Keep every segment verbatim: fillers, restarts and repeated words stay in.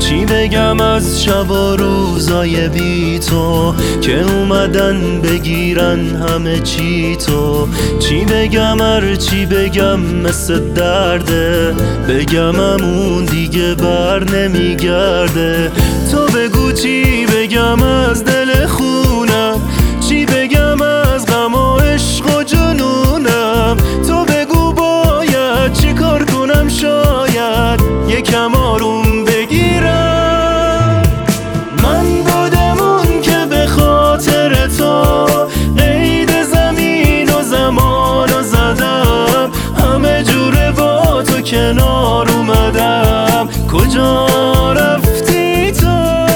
چی بگم از شب و روزای بی تو که اومدن بگیرن همه چی تو. چی بگم هر چی بگم مثل درده، بگم همون دیگه بر نمیگرده. تو بگو چی بگم از دل خونم، چی بگم از غم و عشق و جنونم. تو بگو باید چی کار کنم شاید یکم آروم بگیرم. من بودم اون که به خاطر تو قید زمین و زمان و زدم، همه جوره با تو کنار اومدم. کجا رفتی تو؟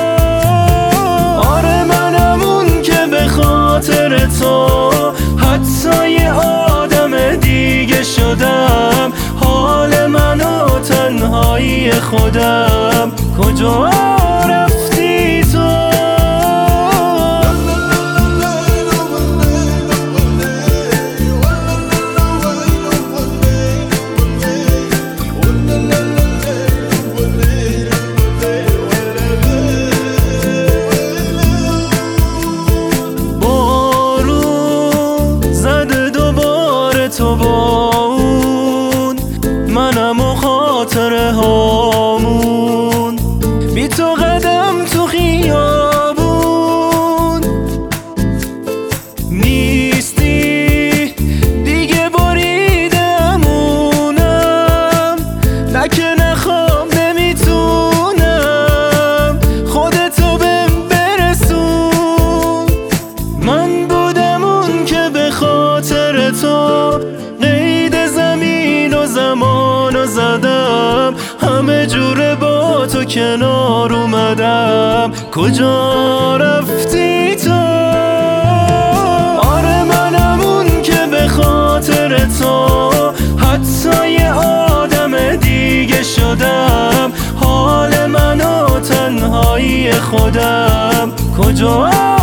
آره منم اون که به خاطر تو حتی یه آدم دیگه شدم. حال من و تنهایی خودم. کجا رفتی تو؟ تو با اون منم و خاطره هامون، بی تو قدم تو خیابون نیستی دیگه، بریدمونم نه که نخوام نمیتونم خودتو بهم برسون. من بودم اون که به خاطر تو قید زمین و زمان و زدم، همه جوره با تو کنار اومدم. کجا رفتی تو؟ آره منم اون که به خاطر تو حتی یه آدم دیگه شدم. حال من و تنهایی خودم. کجا